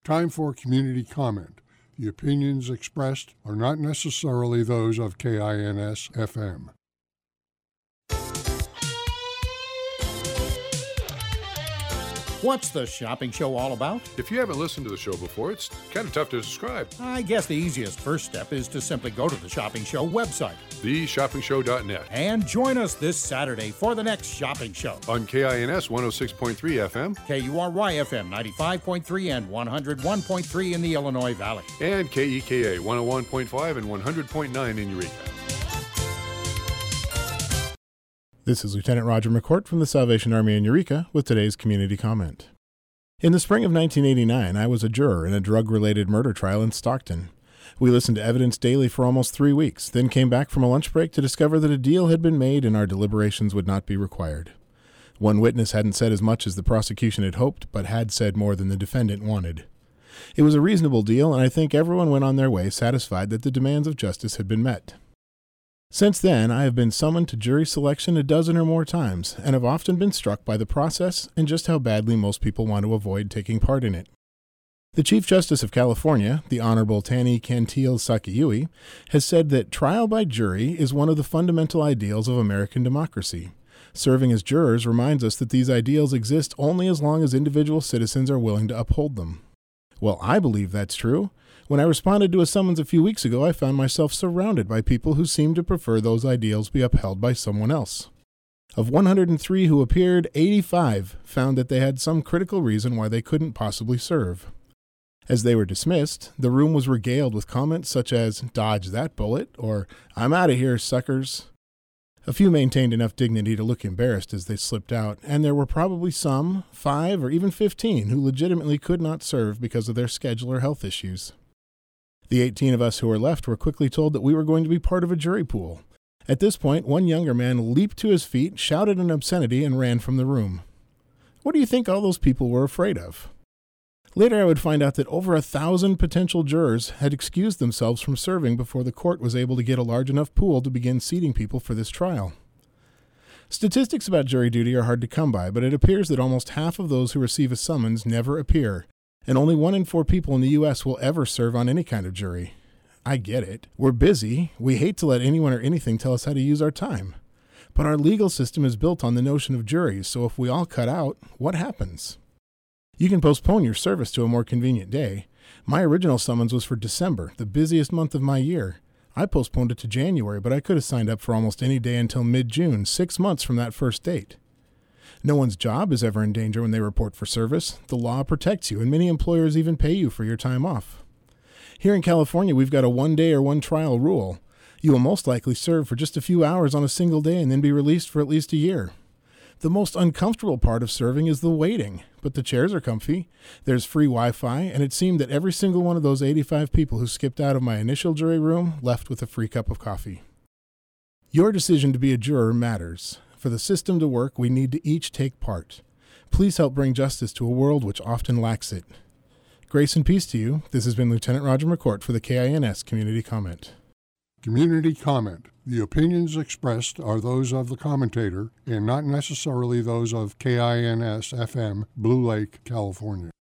Time for community comment. The opinions expressed are not necessarily those of KINS-FM. What's the shopping show all about? If you haven't listened to the show before, it's kind of tough to describe. I guess the easiest first step is to simply go to the Shopping Show website, theshoppingshow.net, and join us this Saturday for the next shopping show. On KINS 106.3 FM, KURY FM 95.3 and 101.3 in the Illinois Valley, and KEKA 101.5 and 100.9 in Eureka. This is Lieutenant Roger McCourt from the Salvation Army in Eureka with today's community comment. In the spring of 1989, I was a juror in a drug-related murder trial in Stockton. We listened to evidence daily for almost 3 weeks, then came back from a lunch break to discover that a deal had been made and our deliberations would not be required. One witness hadn't said as much as the prosecution had hoped, but had said more than the defendant wanted. It was a reasonable deal, and I think everyone went on their way satisfied that the demands of justice had been met. Since then, I have been summoned to jury selection a dozen or more times, and have often been struck by the process and just how badly most people want to avoid taking part in it. The Chief Justice of California, the Honorable Tani Cantil Sakayui, has said that trial by jury is one of the fundamental ideals of American democracy. Serving as jurors reminds us that these ideals exist only as long as individual citizens are willing to uphold them. Well, I believe that's true. When I responded to a summons a few weeks ago, I found myself surrounded by people who seemed to prefer those ideals be upheld by someone else. Of 103 who appeared, 85 found that they had some critical reason why they couldn't possibly serve. As they were dismissed, the room was regaled with comments such as, "Dodge that bullet," or "I'm out of here, suckers." A few maintained enough dignity to look embarrassed as they slipped out, and there were probably some, 5 or even 15, who legitimately could not serve because of their schedule or health issues. The 18 of us who were left were quickly told that we were going to be part of a jury pool. At this point, one younger man leaped to his feet, shouted an obscenity, and ran from the room. What do you think all those people were afraid of? Later I would find out that over 1,000 potential jurors had excused themselves from serving before the court was able to get a large enough pool to begin seating people for this trial. Statistics about jury duty are hard to come by, but it appears that almost half of those who receive a summons never appear, and only 1 in 4 people in the U.S. will ever serve on any kind of jury. I get it. We're busy. We hate to let anyone or anything tell us how to use our time. But our legal system is built on the notion of juries, so if we all cut out, what happens? You can postpone your service to a more convenient day. My original summons was for December, the busiest month of my year. I postponed it to January, but I could have signed up for almost any day until mid-June, 6 months from that first date. No one's job is ever in danger when they report for service. The law protects you, and many employers even pay you for your time off. Here in California, we've got a 1-day or 1-trial rule. You will most likely serve for just a few hours on a single day and then be released for at least a year. The most uncomfortable part of serving is the waiting, but the chairs are comfy. There's free Wi-Fi, and it seemed that every single one of those 85 people who skipped out of my initial jury room left with a free cup of coffee. Your decision to be a juror matters. For the system to work, we need to each take part. Please help bring justice to a world which often lacks it. Grace and peace to you. This has been Lieutenant Roger McCourt for the KINS Community Comment. Community comment. The opinions expressed are those of the commentator and not necessarily those of KINS-FM, Blue Lake, California.